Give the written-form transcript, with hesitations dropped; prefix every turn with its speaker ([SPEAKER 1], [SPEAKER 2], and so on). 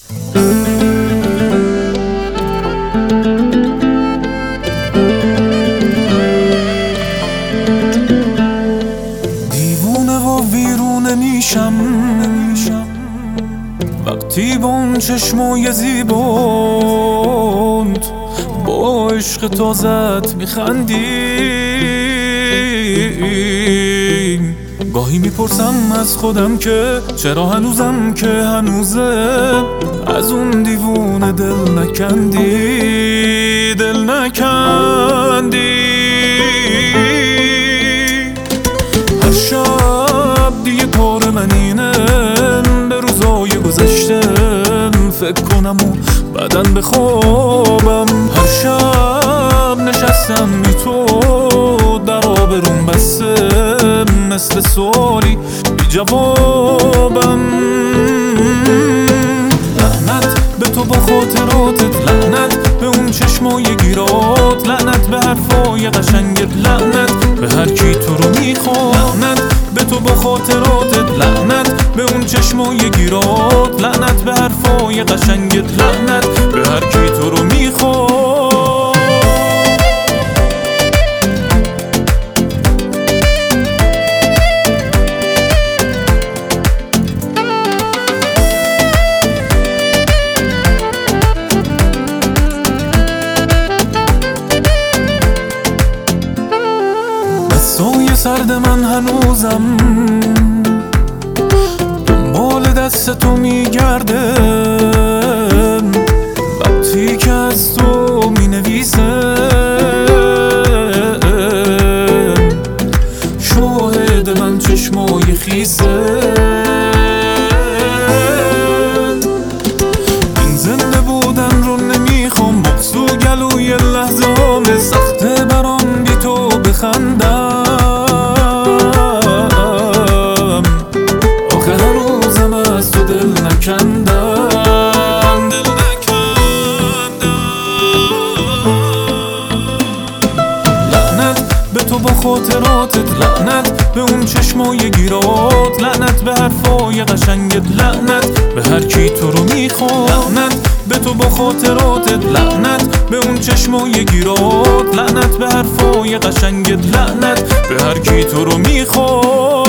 [SPEAKER 1] دیوونه و ویرونه میشم وقتی با اون چشمای زیباند با عشق تازت میخندی. گاهی میپرسم از خودم که چرا هنوزم که هنوزه از اون دیوونه دل نکندی. هر شب دیگه کار من اینه به روزای گذشتم فکر کنم و بعدن بخوابم. هر شب نشستم بی تو در آبروم بسته مثل سوالی بی جوابم. لعنت به تو با خاطراتت، لعنت به اون چشمای گیرات، لعنت به حرفای قشنگت، لعنت به هر کی تو رو میخواد. لعنت به تو با خاطراتت، لعنت به اون چشمای گیرات، لعنت به حرفای قشنگت، لعنت به هر کی تو رو میخواد. دستای سرد من هنوزم دنبال دست تو میگرده، وقتی که از تو مینویسه شاهد من چشمای خیسه. این زنده بودن رو نمیخوام، بغض و گلوی لحظام سخته برام بی تو بخندم. آخه هر روزم از تو دل نکندم. لعنت به تو با خاطراتت، لعنت به اون چشمای گیرات، لعنت به حرفای قشنگت، لعنت به هر کی تو رو میخواد. لعنت به تو با خاطراتت، لعنت به اون چشمای گیرات، لعنت به حرفای قشنگت، لعنت به هر کی تو رو میخواد.